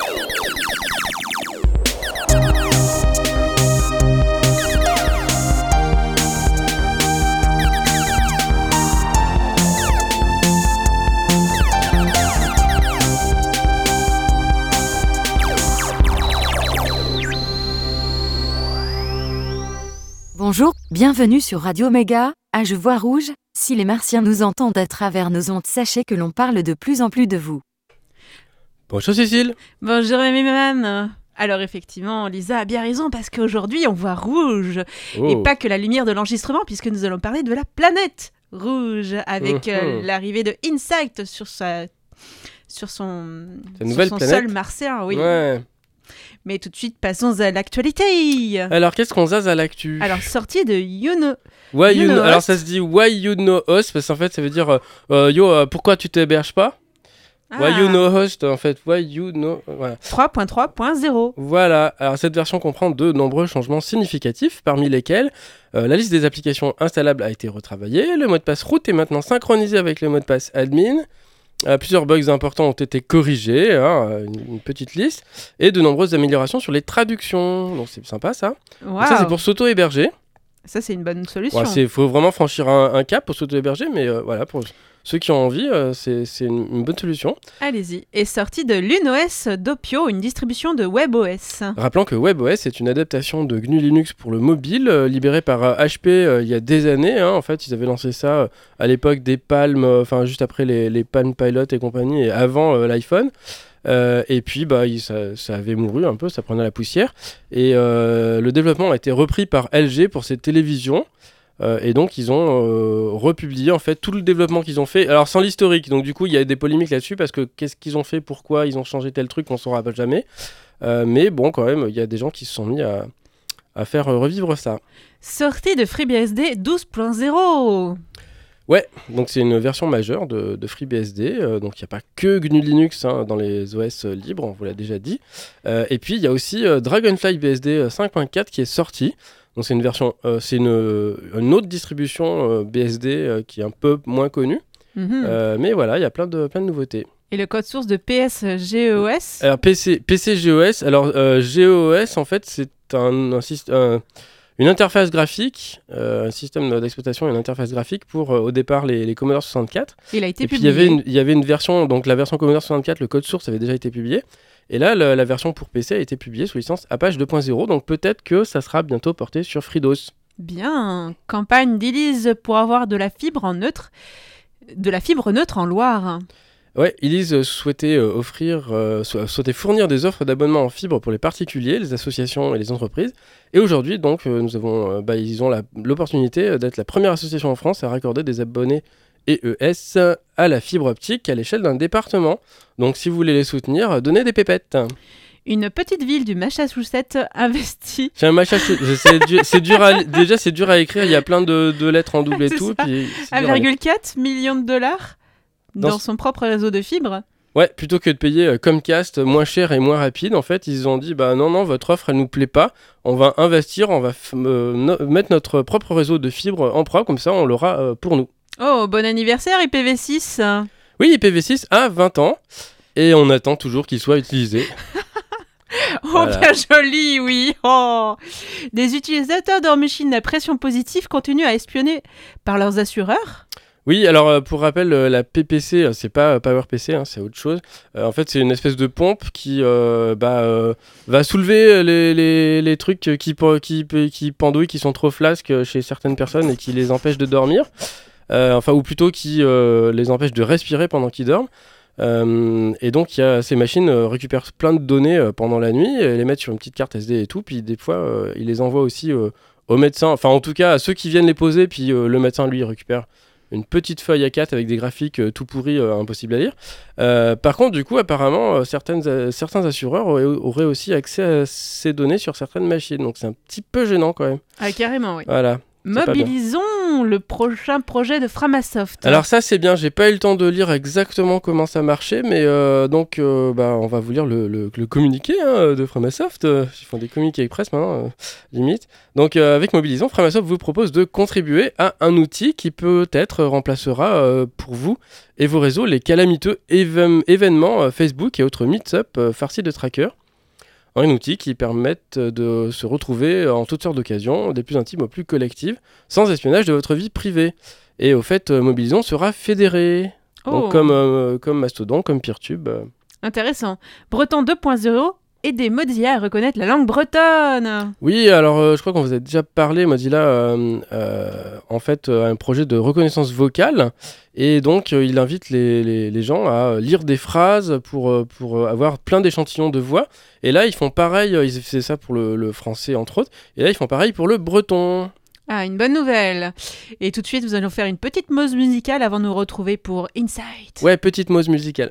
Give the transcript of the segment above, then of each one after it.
Bonjour, bienvenue sur Radio Méga, à Je vois rouge. Si les martiens nous entendent à travers nos ondes, sachez que l'on parle de plus en plus de vous. Bonjour Cécile. Bonjour Méméman. Alors effectivement, Lisa a bien raison parce qu'aujourd'hui on voit rouge. Et pas que la lumière de l'enregistrement puisque nous allons parler de la planète rouge avec l'arrivée de InSight sur son sol martien. Oui. Ouais. Mais tout de suite, passons à l'actualité. Alors, qu'est-ce qu'on zase à l'actu ? Alors, sortie de YouKnow. Alors, ça se dit Why You Know Host, parce qu'en fait, ça veut dire pourquoi tu t'héberges pas ? Why You Know Host, en fait, Why You Know... Voilà. 3.3.0. Voilà, alors cette version comprend de nombreux changements significatifs, parmi lesquels la liste des applications installables a été retravaillée, le mot de passe root est maintenant synchronisé avec le mot de passe admin, plusieurs bugs importants ont été corrigés, une petite liste, et de nombreuses améliorations sur les traductions. Donc c'est sympa ça. Wow. Donc ça c'est pour s'auto-héberger. Ça c'est une bonne solution. Il faut vraiment franchir un cap pour s'auto-héberger, mais voilà, pour ceux qui ont envie, c'est une bonne solution. Allez-y. Et sortie de LuneOS Doppio, une distribution de WebOS. Rappelons que WebOS est une adaptation de GNU Linux pour le mobile, libérée par HP il y a des années. En fait, ils avaient lancé ça à l'époque des Palm, juste après les Palm Pilot et compagnie, et avant l'iPhone. Et puis ça avait mouru un peu, ça prenait la poussière. Et le développement a été repris par LG pour ses télévisions. Et donc ils ont republié en fait tout le développement qu'ils ont fait, alors sans l'historique, donc du coup il y a des polémiques là-dessus parce que qu'est-ce qu'ils ont fait, pourquoi ils ont changé tel truc, on ne saura pas jamais, mais bon quand même il y a des gens qui se sont mis à faire revivre ça. Sortie de FreeBSD 12.0. Ouais, donc c'est une version majeure de FreeBSD, donc il n'y a pas que GNU Linux dans les OS libres, on vous l'a déjà dit, et puis il y a aussi Dragonfly BSD 5.4 qui est sorti. Donc c'est une version, une autre distribution BSD qui est un peu moins connue, mais voilà, il y a plein de nouveautés. Et le code source de PSGOS ? Alors PCGOS, alors GOS en fait c'est une interface graphique, un système d'exploitation et une interface graphique pour au départ les Commodore 64. Il a été publié. publié. Il y avait une version, donc la version Commodore 64, le code source avait déjà été publié. Et là, la version pour PC a été publiée sous licence Apache 2.0, donc peut-être que ça sera bientôt porté sur FreeDOS. Bien, campagne d'Elise pour avoir de la fibre neutre en Loire. Ouais, Elise souhaitait fournir des offres d'abonnement en fibre pour les particuliers, les associations et les entreprises. Et aujourd'hui, donc, ils ont l'opportunité d'être la première association en France à raccorder des abonnés EES à la fibre optique à l'échelle d'un département. Donc si vous voulez les soutenir, donnez des pépettes. Une petite ville du Massachusetts investit. C'est un Massachusetts, c'est dur à écrire, il y a plein de lettres en double et tout. 1,4 million de dollars dans son propre réseau de fibre. Ouais, plutôt que de payer Comcast moins cher et moins rapide, en fait, ils ont dit non, votre offre, elle nous plaît pas. On va investir, on va mettre notre propre réseau de fibre en propre, comme ça, on l'aura pour nous. Oh, bon anniversaire IPv6. Oui, IPv6 a 20 ans et on attend toujours qu'il soit utilisé. Voilà. Bien joli, oui. Oh. Des utilisateurs de machines à pression positive continuent à espionner par leurs assureurs. Oui, alors pour rappel, la PPC, c'est pas PowerPC, c'est autre chose. En fait, c'est une espèce de pompe qui va soulever les trucs qui pendouillent, qui sont trop flasques chez certaines personnes et qui les empêchent de dormir. Ou plutôt qui les empêche de respirer pendant qu'ils dorment. Et donc ces machines récupèrent plein de données pendant la nuit et les mettent sur une petite carte SD et tout, puis des fois ils les envoient aussi au médecin, enfin en tout cas à ceux qui viennent les poser, puis le médecin lui récupère une petite feuille A4 avec des graphiques tout pourris, impossible à lire. Par contre, du coup, apparemment, certains assureurs auraient aussi accès à ces données sur certaines machines. Donc, c'est un petit peu gênant quand même. Ah, carrément, oui. Voilà. Mobilisons le prochain projet de Framasoft. Alors ça c'est bien, j'ai pas eu le temps de lire exactement comment ça marchait, mais donc on va vous lire le communiqué de Framasoft. Ils font des communiqués avec presse maintenant, limite. Donc avec Mobilisons, Framasoft vous propose de contribuer à un outil qui peut-être remplacera pour vous et vos réseaux les calamiteux événements Facebook et autres meet-up farcis de trackers. Un outil qui permette de se retrouver en toutes sortes d'occasions, des plus intimes aux plus collectives, sans espionnage de votre vie privée. Et au fait, Mobilisons sera fédéré, donc comme Mastodon, comme Peertube. Intéressant. Breton 2.0, aider Mozilla à reconnaître la langue bretonne. Oui, alors je crois qu'on vous a déjà parlé, Mozilla, en fait, a un projet de reconnaissance vocale. Et donc, il invite les gens à lire des phrases pour avoir plein d'échantillons de voix. Et là, ils font pareil, ils faisaient ça pour le français, entre autres. Et là, ils font pareil pour le breton. Ah, une bonne nouvelle. Et tout de suite, nous allons faire une petite pause musicale avant de nous retrouver pour Insight. Ouais, petite pause musicale.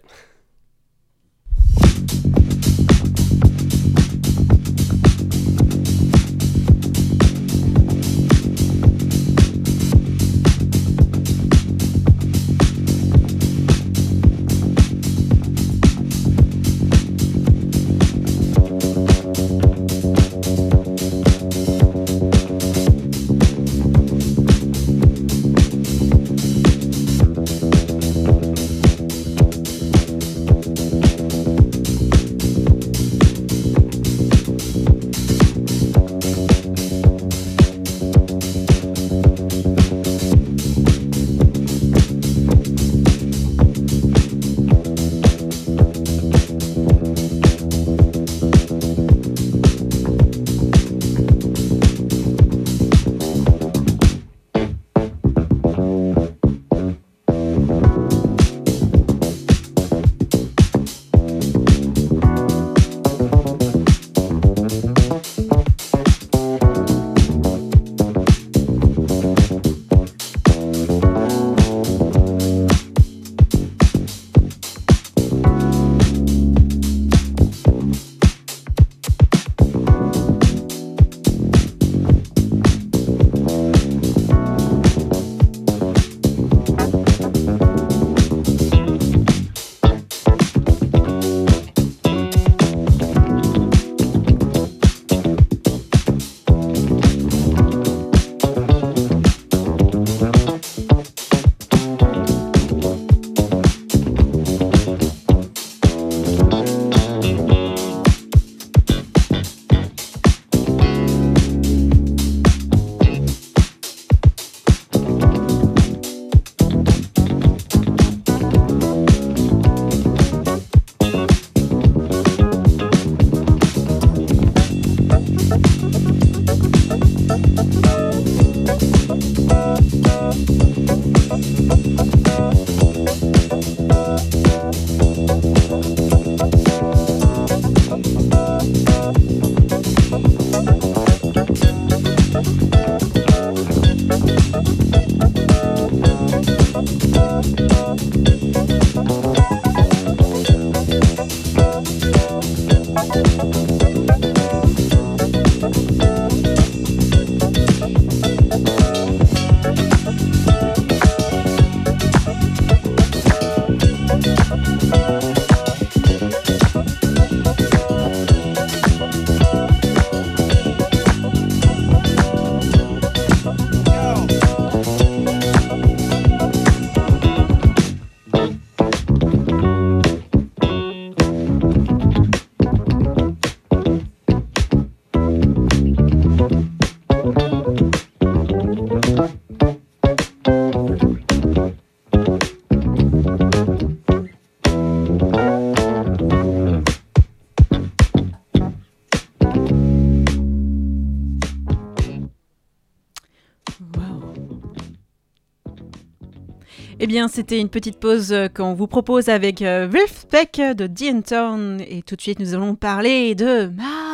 Eh bien, c'était une petite pause qu'on vous propose avec Wolfpack de The Town. Et tout de suite, nous allons parler de Mars.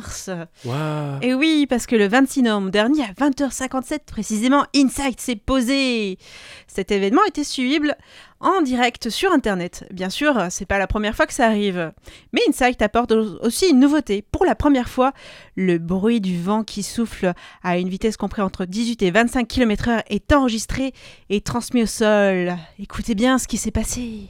Mars. Wow. Et oui, parce que le 26 novembre dernier, à 20h57 précisément, InSight s'est posé. Cet événement était suivible en direct sur Internet. Bien sûr, c'est pas la première fois que ça arrive. Mais InSight apporte aussi une nouveauté. Pour la première fois, le bruit du vent qui souffle à une vitesse comprise entre 18 et 25 km/h est enregistré et transmis au sol. Écoutez bien ce qui s'est passé.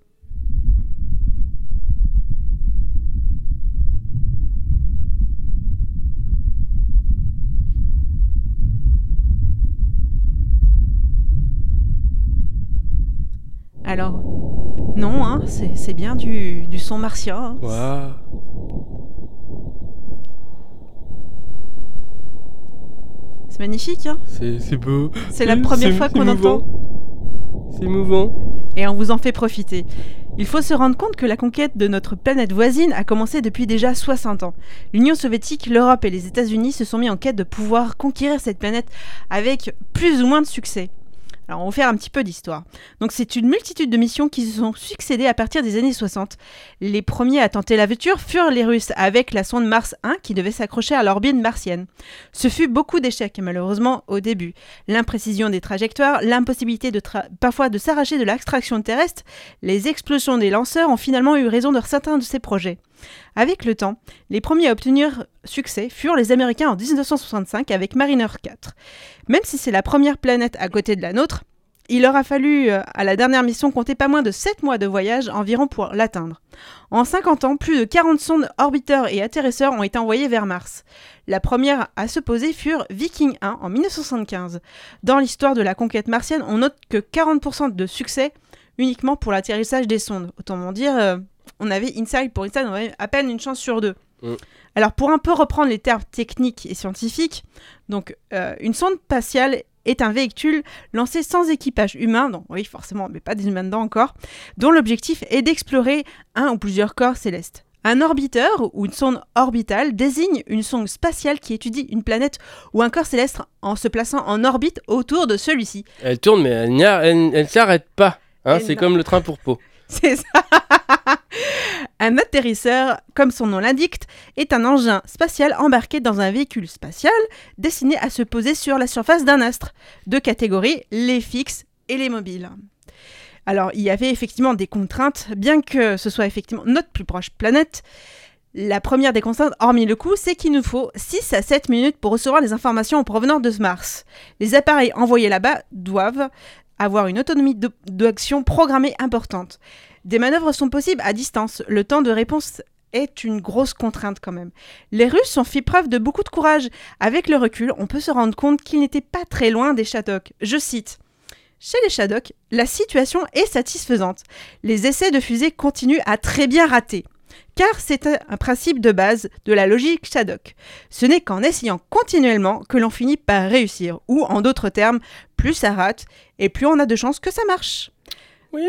Alors, non, hein, c'est bien du son martien. Hein. Waouh. C'est magnifique, hein. C'est beau. C'est la première fois qu'on entend. C'est émouvant. Et on vous en fait profiter. Il faut se rendre compte que la conquête de notre planète voisine a commencé depuis déjà 60 ans. L'Union soviétique, l'Europe et les États-Unis se sont mis en quête de pouvoir conquérir cette planète avec plus ou moins de succès. Alors, on va faire un petit peu d'histoire. Donc, c'est une multitude de missions qui se sont succédées à partir des années 60. Les premiers à tenter l'aventure furent les Russes, avec la sonde Mars 1 qui devait s'accrocher à l'orbite martienne. Ce fut beaucoup d'échecs, malheureusement, au début. L'imprécision des trajectoires, l'impossibilité parfois de s'arracher de l'extraction terrestre, les explosions des lanceurs ont finalement eu raison de certains de ces projets. Avec le temps, les premiers à obtenir succès furent les Américains en 1965 avec Mariner 4. Même si c'est la première planète à côté de la nôtre, il leur a fallu, à la dernière mission, compter pas moins de 7 mois de voyage environ pour l'atteindre. En 50 ans, plus de 40 sondes orbiteurs et atterrisseurs ont été envoyés vers Mars. La première à se poser furent Viking 1 en 1975. Dans l'histoire de la conquête martienne, on note que 40% de succès uniquement pour l'atterrissage des sondes. Autant dire, on avait InSight, on avait à peine une chance sur 2. Alors pour un peu reprendre les termes techniques et scientifiques, donc une sonde spatiale est un véhicule lancé sans équipage humain, donc oui forcément, mais pas des humains dedans encore, dont l'objectif est d'explorer un ou plusieurs corps célestes. Un orbiteur ou une sonde orbitale désigne une sonde spatiale qui étudie une planète ou un corps céleste en se plaçant en orbite autour de celui-ci. Elle tourne mais elle s'arrête pas, hein, c'est comme le train pour Pau. C'est ça. Un atterrisseur, comme son nom l'indique, est un engin spatial embarqué dans un véhicule spatial destiné à se poser sur la surface d'un astre. Deux catégories, les fixes et les mobiles. Alors, il y avait effectivement des contraintes, bien que ce soit effectivement notre plus proche planète. La première des contraintes, hormis le coût, c'est qu'il nous faut 6 à 7 minutes pour recevoir les informations en provenance de Mars. Les appareils envoyés là-bas doivent avoir une autonomie d'action programmée importante. Des manœuvres sont possibles à distance. Le temps de réponse est une grosse contrainte quand même. Les Russes ont fait preuve de beaucoup de courage. Avec le recul, on peut se rendre compte qu'ils n'étaient pas très loin des Shadok. Je cite. Chez les Shadok, la situation est satisfaisante. Les essais de fusée continuent à très bien rater. Car c'est un principe de base de la logique Shadok. Ce n'est qu'en essayant continuellement que l'on finit par réussir. Ou en d'autres termes, plus ça rate et plus on a de chances que ça marche. Oui.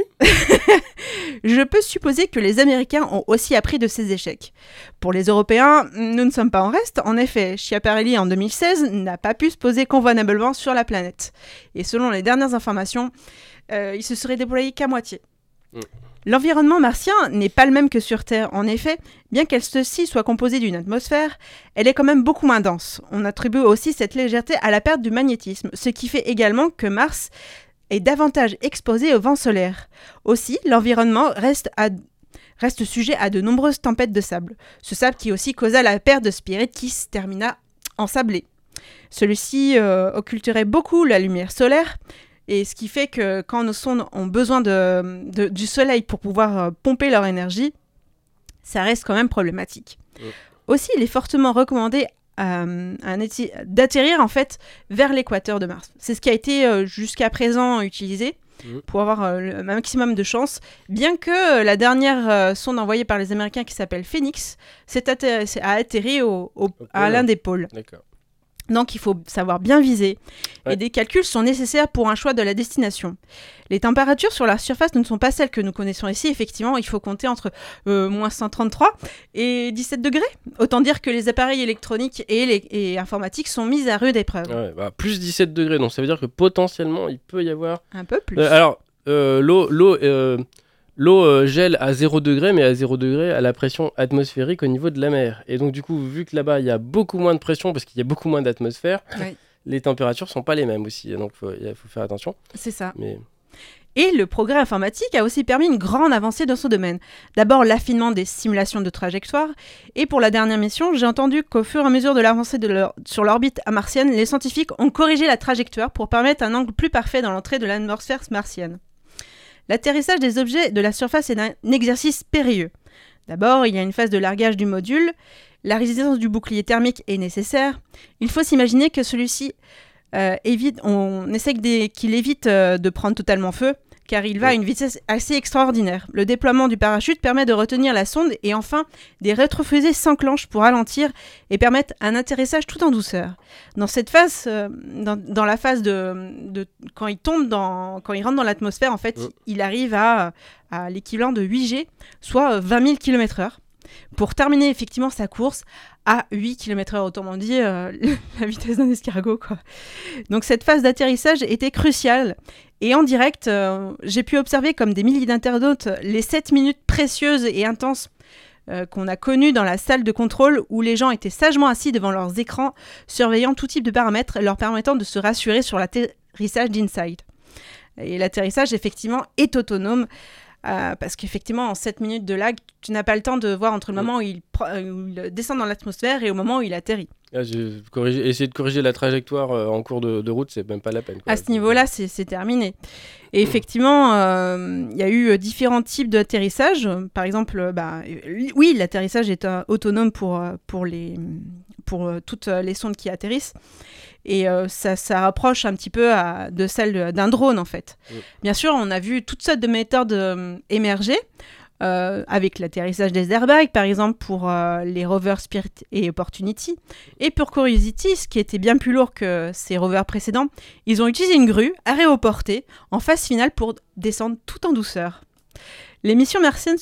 Je peux supposer que les Américains ont aussi appris de ces échecs. Pour les Européens, nous ne sommes pas en reste. En effet, Schiaparelli en 2016 n'a pas pu se poser convenablement sur la planète. Et selon les dernières informations, il se serait déployé qu'à moitié. L'environnement martien n'est pas le même que sur Terre. En effet, bien qu'elle-ci soit composée d'une atmosphère, elle est quand même beaucoup moins dense. On attribue aussi cette légèreté à la perte du magnétisme, ce qui fait également que Mars est davantage exposé au vent solaire. Aussi, l'environnement reste sujet à de nombreuses tempêtes de sable. Ce sable qui aussi causa la perte de Spirit qui se termina ensablé. Celui-ci occulterait beaucoup la lumière solaire, et ce qui fait que quand nos sondes ont besoin du soleil pour pouvoir pomper leur énergie, ça reste quand même problématique. Aussi, il est fortement recommandé d'atterrir en fait vers l'équateur de Mars. C'est ce qui a été jusqu'à présent utilisé pour avoir le maximum de chance, bien que la dernière sonde envoyée par les Américains qui s'appelle Phoenix a atterri à l'un des pôles. D'accord. Donc il faut savoir bien viser et des calculs sont nécessaires pour un choix de la destination. Les températures sur la surface ne sont pas celles que nous connaissons ici. Effectivement, il faut compter entre moins 133 et 17 degrés. Autant dire que les appareils électroniques et informatiques sont mis à rude épreuve. Ouais, plus 17 degrés, donc ça veut dire que potentiellement il peut y avoir... Un peu plus. Alors, l'eau l'eau gèle à 0 degré, mais à 0 degré à la pression atmosphérique au niveau de la mer. Et donc du coup, vu que là-bas, il y a beaucoup moins de pression parce qu'il y a beaucoup moins d'atmosphère, les températures sont pas les mêmes aussi. Donc il faut faire attention. C'est ça. Mais... Et le progrès informatique a aussi permis une grande avancée dans ce domaine. D'abord, l'affinement des simulations de trajectoire. Et pour la dernière mission, j'ai entendu qu'au fur et à mesure de l'avancée sur l'orbite martienne, les scientifiques ont corrigé la trajectoire pour permettre un angle plus parfait dans l'entrée de l'atmosphère martienne. L'atterrissage des objets de la surface est un exercice périlleux. D'abord, il y a une phase de largage du module. La résistance du bouclier thermique est nécessaire. Il faut s'imaginer que celui-ci qu'il évite de prendre totalement feu, car il va à une vitesse assez extraordinaire. Le déploiement du parachute permet de retenir la sonde et enfin, des rétrofusées s'enclenchent pour ralentir et permettre un atterrissage tout en douceur. Dans cette phase, dans la phase de quand il rentre dans l'atmosphère, en fait, il arrive à l'équivalent de 8G, soit 20 000 km/h. Pour terminer effectivement sa course à 8 km/h, autrement dit la vitesse d'un escargot, quoi. Donc cette phase d'atterrissage était cruciale et en direct, j'ai pu observer comme des milliers d'internautes les 7 minutes précieuses et intenses qu'on a connues dans la salle de contrôle où les gens étaient sagement assis devant leurs écrans surveillant tout type de paramètres leur permettant de se rassurer sur l'atterrissage d'Insight. Et l'atterrissage effectivement est autonome. Parce qu'effectivement, en 7 minutes de lag, tu n'as pas le temps de voir entre le moment où il descend dans l'atmosphère et au moment où il atterrit. Essayer de corriger la trajectoire en cours de route, c'est même pas la peine, quoi. À ce niveau-là, c'est terminé. Et effectivement, il y a eu différents types d'atterrissage. Par exemple, oui, l'atterrissage est autonome pour toutes les sondes qui atterrissent. Et ça rapproche un petit peu de celle d'un drone, en fait. Bien sûr, on a vu toutes sortes de méthodes émerger, avec l'atterrissage des airbags, par exemple, pour les rovers Spirit et Opportunity. Et pour Curiosity, ce qui était bien plus lourd que ces rovers précédents, ils ont utilisé une grue aéroportée en phase finale pour descendre tout en douceur. Les missions martiennes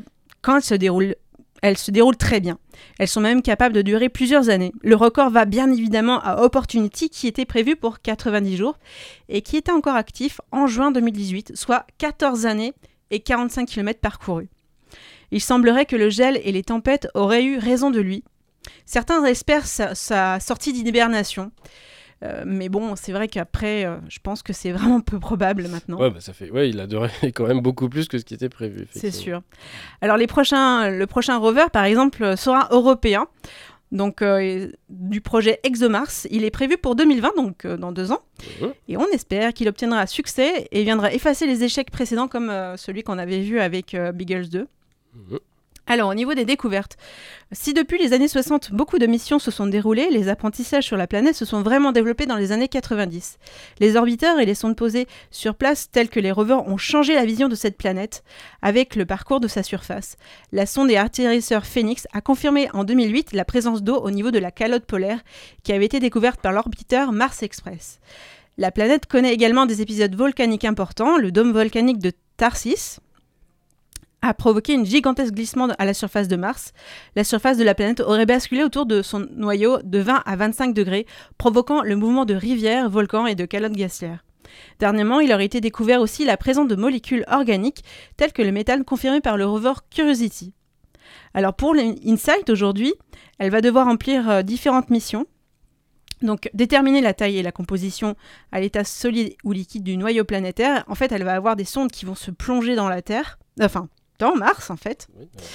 elles se déroulent très bien. Elles sont même capables de durer plusieurs années. Le record va bien évidemment à Opportunity qui était prévu pour 90 jours et qui était encore actif en juin 2018, soit 14 années et 45 km parcourus. Il semblerait que le gel et les tempêtes auraient eu raison de lui. Certains espèrent sa sortie d'hibernation. Mais bon, c'est vrai qu'après, je pense que c'est vraiment peu probable maintenant. Il a duré quand même beaucoup plus que ce qui était prévu. C'est sûr. Alors le prochain rover, par exemple, sera européen. Donc du projet ExoMars, il est prévu pour 2020, donc dans 2 ans. Et on espère qu'il obtiendra succès et viendra effacer les échecs précédents comme celui qu'on avait vu avec Beagles 2. Alors, au niveau des découvertes, si depuis les années 60, beaucoup de missions se sont déroulées, les apprentissages sur la planète se sont vraiment développés dans les années 90. Les orbiteurs et les sondes posées sur place, tels que les rovers, ont changé la vision de cette planète avec le parcours de sa surface. La sonde et atterrisseur Phoenix a confirmé en 2008 la présence d'eau au niveau de la calotte polaire qui avait été découverte par l'orbiteur Mars Express. La planète connaît également des épisodes volcaniques importants. Le dôme volcanique de Tharsis a provoqué une gigantesque glissement à la surface de Mars. La surface de la planète aurait basculé autour de son noyau de 20 à 25 degrés, provoquant le mouvement de rivières, volcans et de calottes glaciaires. Dernièrement, il aurait été découvert aussi la présence de molécules organiques, telles que le méthane confirmé par le rover Curiosity. Alors pour l'InSight aujourd'hui, elle va devoir remplir différentes missions. Donc, déterminer la taille et la composition à l'état solide ou liquide du noyau planétaire. En fait, elle va avoir des sondes qui vont se plonger dans la Terre, dans Mars, en fait.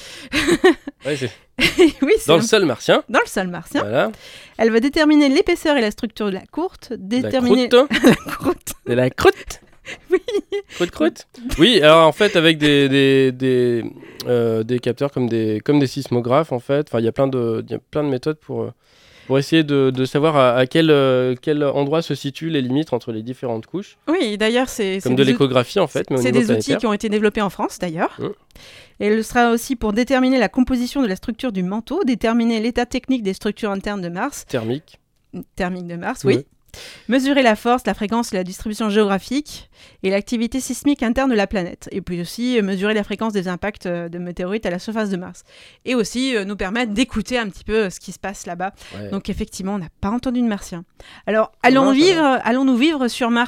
Dans le sol martien. Dans le sol martien. Voilà. Elle va déterminer l'épaisseur et la structure de la croûte. Déterminer la croûte. De la croûte. Oui. Croûte. Oui, alors en fait, avec des capteurs comme des sismographes, en fait. Enfin, il y a plein de méthodes pour essayer de savoir à quel endroit se situent les limites entre les différentes couches. Oui, d'ailleurs, c'est de l'échographie, en fait, mais au niveau planétaire. C'est des outils qui ont été développés en France, d'ailleurs. Et elle sera aussi pour déterminer la composition de la structure du manteau, déterminer l'état technique des structures internes de Mars. Thermique de Mars, oui. Mesurer la force, la fréquence et la distribution géographique et l'activité sismique interne de la planète. Et puis aussi mesurer la fréquence des impacts de météorites à la surface de Mars. Et aussi nous permettre d'écouter un petit peu ce qui se passe là-bas. Donc effectivement, on n'a pas entendu de martiens. Alors, allons-nous vivre sur Mars ?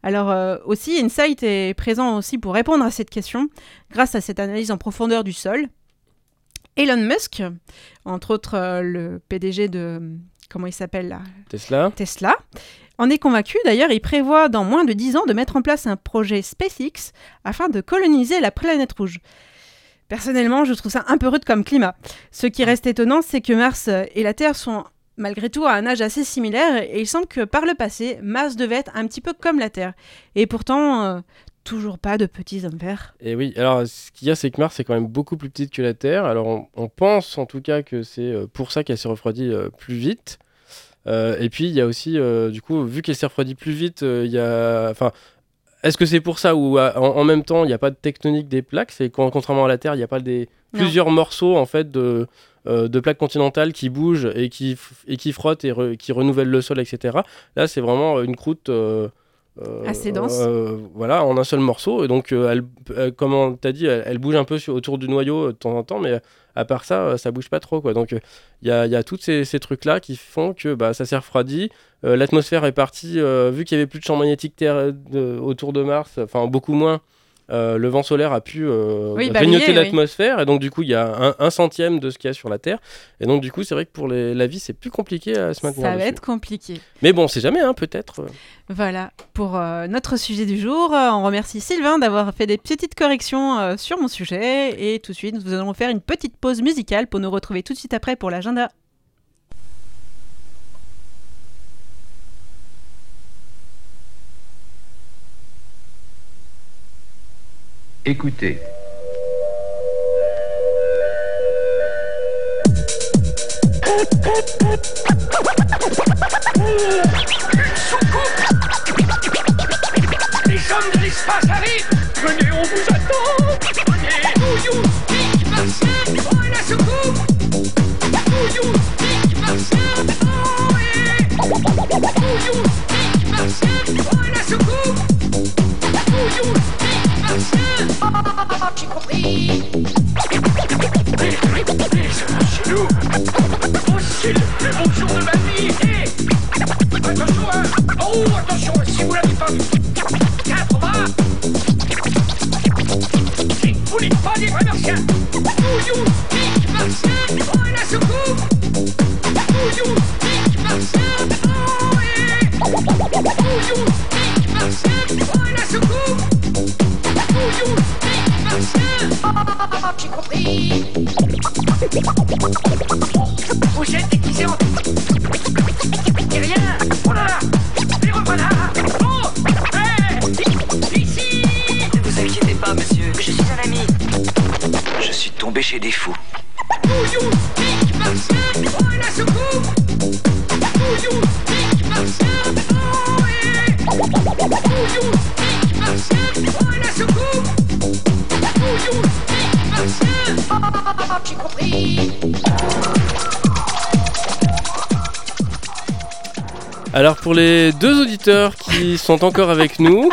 Alors aussi, Insight est présent aussi pour répondre à cette question grâce à cette analyse en profondeur du sol. Elon Musk, entre autres le PDG de... Comment il s'appelle là ? Tesla. En est convaincu, d'ailleurs, il prévoit dans moins de 10 ans de mettre en place un projet SpaceX afin de coloniser la planète rouge. Personnellement, je trouve ça un peu rude comme climat. Ce qui reste étonnant, c'est que Mars et la Terre sont malgré tout à un âge assez similaire et il semble que par le passé, Mars devait être un petit peu comme la Terre. Et pourtant, toujours pas de petits hommes verts. Et oui, alors ce qu'il y a, c'est que Mars est quand même beaucoup plus petite que la Terre. Alors on pense en tout cas que c'est pour ça qu'elle s'est refroidie plus vite. Et puis il y a aussi, du coup, vu qu'elle s'est refroidie plus vite, il y a... Enfin, est-ce que c'est pour ça ou en même temps, il n'y a pas de tectonique des plaques ? C'est contrairement à la Terre, il n'y a pas plusieurs morceaux en fait de plaques continentales qui bougent et qui frottent et qui renouvellent le sol, etc. Là, c'est vraiment une croûte... assez dense. Voilà, en un seul morceau. Et donc, comme tu as dit, elle bouge un peu autour du noyau de temps en temps, mais à part ça, ça bouge pas trop, quoi. Donc, il y a tous ces trucs-là qui font que ça s'est refroidi. L'atmosphère est partie, vu qu'il y avait plus de champ magnétique autour de Mars, enfin beaucoup moins. Le vent solaire a pu grignoter l'atmosphère et donc du coup il y a un centième de ce qu'il y a sur la Terre et donc du coup c'est vrai que pour la vie c'est plus compliqué à se maintenir ça dessus. Va être compliqué, mais bon on sait jamais peut-être. Voilà pour notre sujet du jour. On remercie Sylvain d'avoir fait des petites corrections sur mon sujet et tout de suite nous allons faire une petite pause musicale pour nous retrouver tout de suite après pour l'agenda. Écoutez. Les hommes de l'espace arrivent. Venez, on vous attend. Venez. Couillou, pique, Martien, oh, et la soucoupe. Couillou, pique, Martien, oh, et... Couillou, pique, Martien, oh, et la soucoupe. Couillou, pique, Martien, oh, j'ai compris. C'est chez nous. Oh, c'est le plus beau jour de ma vie. Attention, hein. Oh, attention, si vous l'avez pas vu. 4 bras. Vous n'êtes pas des vrais martiens. Couillou, pique, Martien, oh, et la soucoupe. Couillou, pique, Martien, oh, et... Couillou, pique, Martien, oh, et la soucoupe. Couillou, pique, Martien, oh, j'ai compris. Vous êtes déguisés en... Et rien. Oh là là. Les revoilà. Oh, hey, ici. Ne vous inquiétez pas, monsieur. Je suis un ami. Je suis tombé chez des fous. Couillou, pique, Martien, oh, et la soucoupe. Couillou, pique, Martien, oh, et... Couillou, pique, Martien, oh, et la soucoupe. Couillou, pique, Martien, oh, j'ai compris. Alors pour les 2 auditeurs qui sont encore avec nous...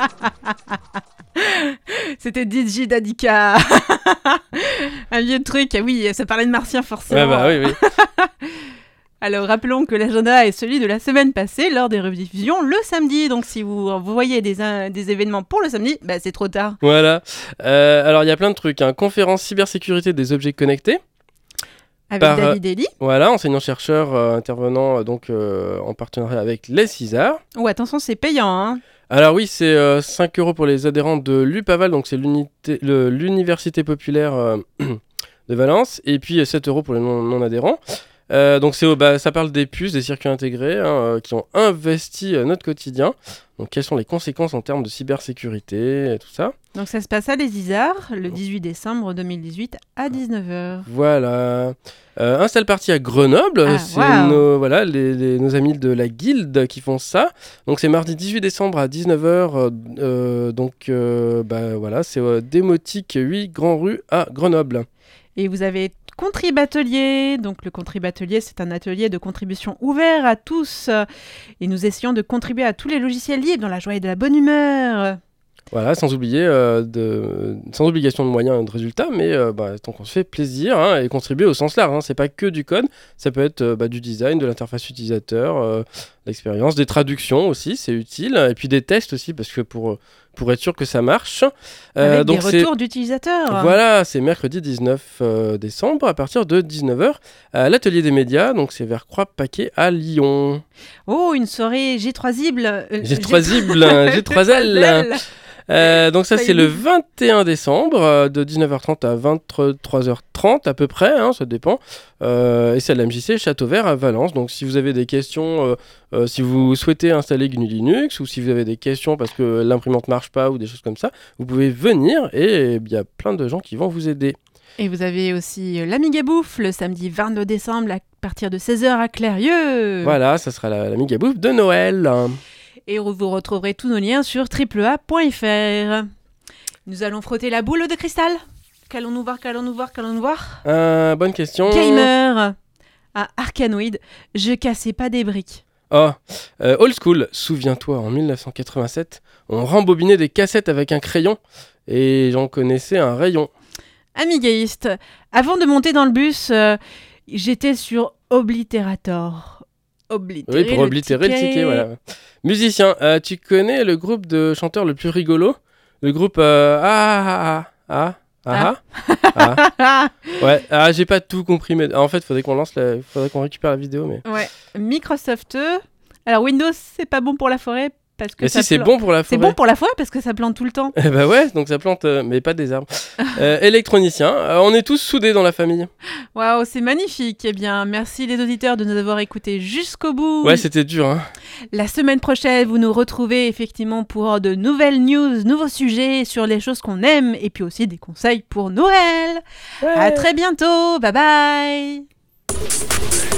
C'était DJ Dadika. Un vieux truc, oui, ça parlait de martiens forcément. Ouais, oui. Alors rappelons que l'agenda est celui de la semaine passée lors des rediffusions le samedi. Donc si vous voyez des événements pour le samedi, c'est trop tard. Voilà. Alors il y a plein de trucs. Conférence cybersécurité des objets connectés. Avec David Ely. Voilà, enseignant-chercheur intervenant en partenariat avec les CISAR. Oh, attention, c'est payant, hein. Alors oui, c'est 5 € pour les adhérents de l'UPAVAL, donc c'est l'Université populaire de Valence, et puis 7 € pour les non-adhérents. Donc ça parle des puces, des circuits intégrés qui ont investi notre quotidien. Donc quelles sont les conséquences en termes de cybersécurité et tout ça. Donc ça se passe à Les Isards le 18 décembre 2018 à 19h. Voilà. Un seul parti à Grenoble, c'est nos amis de la Guilde qui font ça. Donc c'est mardi 18 décembre à 19h. C'est Démotique 8 Grand Rue à Grenoble. Et vous avez Contribatelier. Donc le Contribatelier, c'est un atelier de contribution ouvert à tous. Et nous essayons de contribuer à tous les logiciels libres dans la joie et de la bonne humeur. Voilà, sans obligation de moyens et de résultats, mais tant qu'on se fait plaisir et contribuer au sens large. C'est pas que du code, ça peut être du design, de l'interface utilisateur, l'expérience, des traductions aussi, c'est utile, et puis des tests aussi, parce que pour être sûr que ça marche. Avec donc des retours d'utilisateurs. Voilà, c'est mercredi 19 décembre à partir de 19h à l'Atelier des médias, donc c'est vers Croix-Paquet à Lyon. Oh, une soirée G3ible. G3L. Donc ça c'est le 21 décembre de 19h30 à 23h30 à peu près, ça dépend. Et c'est à l'MJC Château Vert à Valence. Donc si vous avez des questions, si vous souhaitez installer GNU Linux ou si vous avez des questions parce que l'imprimante marche pas ou des choses comme ça, vous pouvez venir et il y a plein de gens qui vont vous aider. Et vous avez aussi l'Amiga Bouffe le samedi 22 décembre à partir de 16h à Clérieux. Voilà, ça sera l'Amiga Bouffe de Noël. Et vous retrouverez tous nos liens sur AAA.fr. Nous allons frotter la boule de cristal. Qu'allons-nous voir Bonne question. Gamer à Arkanoid, je cassais pas des briques. Oh, old school, souviens-toi, en 1987, on rembobinait des cassettes avec un crayon et j'en connaissais un rayon. Amigaïste, avant de monter dans le bus, j'étais sur Obliterator. Oui, pour oblitérer le ticket, voilà. Musicien, tu connais le groupe de chanteurs le plus rigolo ? Le groupe Ouais, j'ai pas tout compris, mais en fait, faudrait qu'on récupère la vidéo, mais. Ouais, Microsoft. Alors Windows, c'est pas bon pour la forêt. Parce que mais si, c'est bon pour la forêt. C'est bon pour la forêt parce que ça plante tout le temps. Bah ouais, donc ça plante, mais pas des arbres. Électronicien, on est tous soudés dans la famille. Waouh, c'est magnifique. Eh bien, merci les auditeurs de nous avoir écoutés jusqu'au bout. Ouais, c'était dur. La semaine prochaine, vous nous retrouvez effectivement pour de nouvelles news, nouveaux sujets sur les choses qu'on aime et puis aussi des conseils pour Noël. Ouais. À très bientôt. Bye bye.